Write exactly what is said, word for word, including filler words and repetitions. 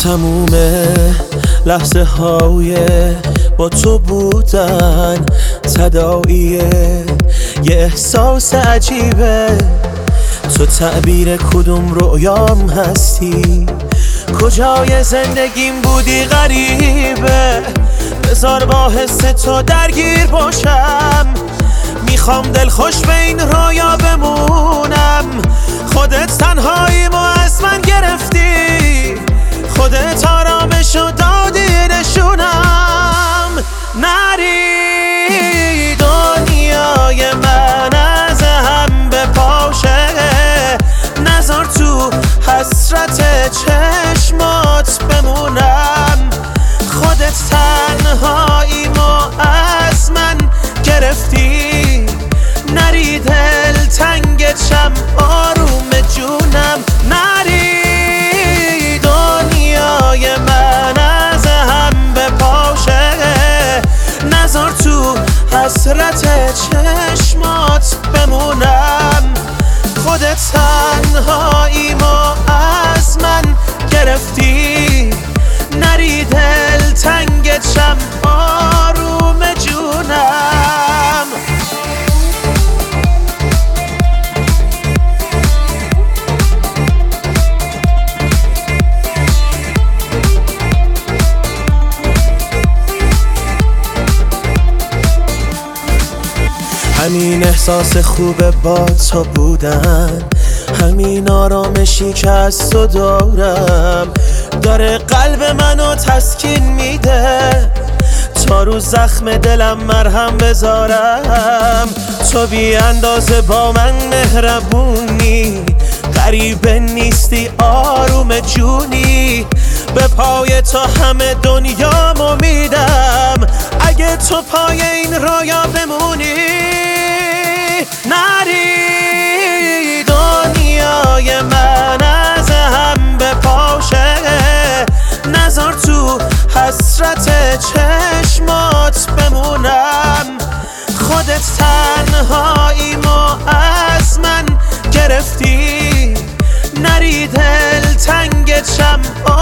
تموم لحظه های با تو بودن تداعیه، یه احساس عجیبه. تو تعبیر کدوم رویام هستی، کجای زندگیم بودی غریبه. بذار با حس تو درگیر باشم، میخوام دلخوش به این رویا بمونم. خودت تنهاییمو از من گرفتی، خودت آرامشو دادی نشونم. نری دنیای من از هم بپاشه، نذار تو حسرت چشمات بمونم. خودت تنهاییمو از من گرفتی، نری دل تنگت شم آروم جونم. نری دنیای من از هم بپاشه، نذار تو حسرت چشمات بمونم. خودت تنهاییمو از من گرفتی، نری دل تنگت شم آروم جونم. همین احساس خوبه با تو بودن، همین آرامشی که از تو دارم، داره قلب منو تسکین میده. تا رو زخم دلم مرهم بذارم، تو بی اندازه با من مهربونی. غریبه نیستی آروم جونی، به پای تو همه دنیامو میدم. اگه تو پای این رویا بمونی، نری دنیای من از هم بپاشه، نذار تو حسرت چشمات بمونم. خودت تنهاییمو از من گرفتی، نری دل تنگت شم